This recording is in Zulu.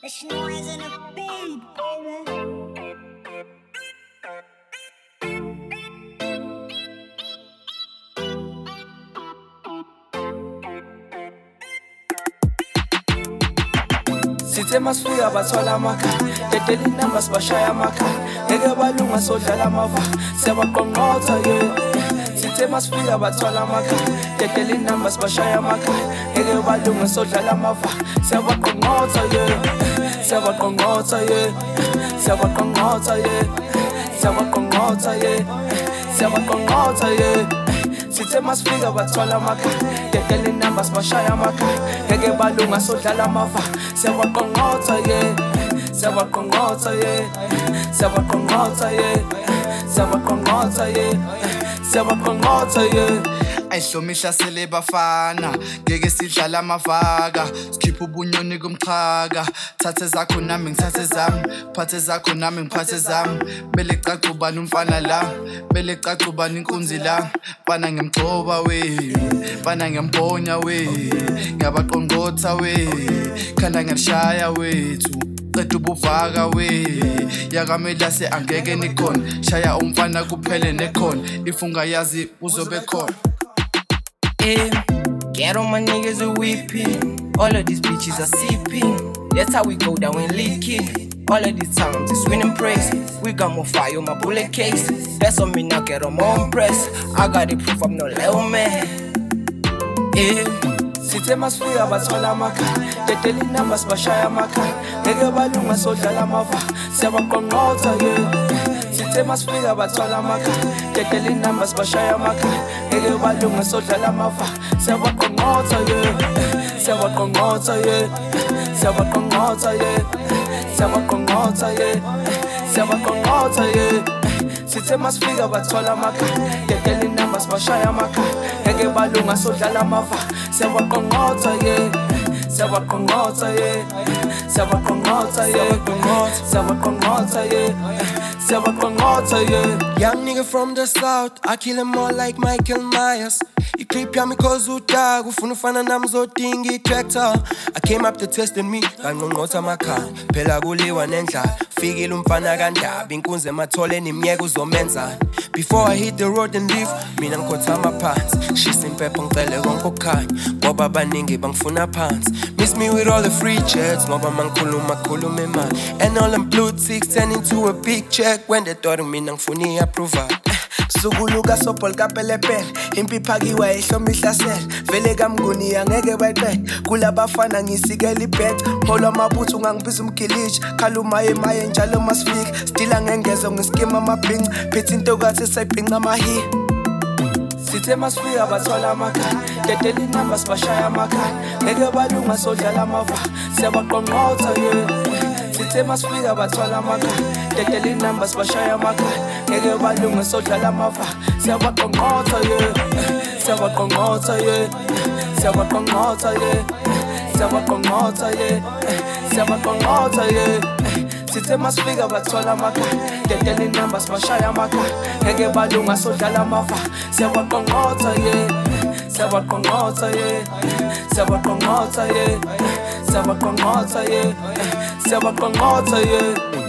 It's noise in a beat, baby. Sithe masifika bathola amakhaya dedela inamba sibashaya amakhaya ngeke balunga sodlala amava siyabaqongqotha Sithe masifika bathola amakhaya dedela inamba sibashaya amakhaya ngeke balunga sodlala amava siyabaqongqotha siyabaqongqotha siyabaqongqotha siyabaqongqotha siyabaqongqotha Sithe masifika bathola amakhaya dedela inamba sibashaya amakhaya ngeke balunga sodlala amava siyabaqongqotha siyabaqongqotha siyabaqongqotha siyabaqongqotha siyabaqongqotha Ayihlomisha sele bafana ngeke sidlala amavaka sikhipha ubunyoni kumchaka thathe zakho nami ngithathe zami phathe zakho nami ngiphathe zami bele caca ubani umfana la bele caca ubani inkunzi la bana ngimgcoba we bana ngiyambonya we ngiyabaqongqotha we khanda ngiyashaya wethu qeda ubuvaka we yakamela se angeke nikhona shaya umfana kuphele nekhona ifunga yazi uzobe khona. Get on my niggas are weeping. All of these bitches are sipping. That's how we go down when lead kick. All of these times it's winning praise. We got more fire on my bullet case. That's on me now, get on my own press. I got the proof I'm no little man. Sithe masifika bathola amakhaya dedela inamba sibashaya amakhaya ngeke balunga sodlala amava siyabaqongqotha Sithe masifika bathola amakhaya dedela inamba sibashaya amakhaya ngeke balunga sodlala amava siyabaqongqotha siyabaqongqotha siyabaqongqotha siyabaqongqotha siyabaqongqotha Sithe masifika bathola amakhaya dedela inamba sibashaya amakhaya ngeke balunga sodlala amava siyabaqongqotha siyabaqongqotha siyabaqongqotha siyabaqongqotha siyabaqongqotha Young nigga from the south, I kill him all like Michael Myers. Clip yami cause utag ufuna ufana nami zodinga i-tractor. I came up to test me kanqonqotha amakhaya phela kuliwa nendlala fikile umfana kandaba inkunzi ematholeni imiyeka uzomenzana. Before I hit the road and leave mina ngikhotha amaphansi ngishisa impepho ngicele konke okukhanya ngoba abaningi bangifuna phansi. Miss me with all the free checks ngoba mangikhuluma khuluma imali and all them blue ticks turn into a big check when they thought mina ngifuna i-approval. Sukuluka sopol kapelepele impiphakiwa ehloma ihlasela vele kamnguni angeke bayiqede kulabafana ngisikela ibet molo amabutho ungangibiza umgilishi khaluma emaye njalo masifika stila ngengezo ngiskima amabhinci phethe into kathi esayibhinqa amahi. Sithe masifika bathola amakhaya dedela inamba sibashaya amakhaya ngeke balunga sodlala amava siyabaqongqotha Sithe masifika bathola amakhaya dedela inamba sibashaya amakhaya ngeke balunga sodlala amava siyabaqongqotha siyabaqongqotha siyabaqongqotha siyabaqongqotha siyabaqongqotha Sithe masifika bathola amakhaya dedela inamba sibashaya amakhaya ngeke balunga sodlala amava siyabaqongqotha siyabaqongqotha siyabaqongqotha siyabaqongqotha siyabaqongqotha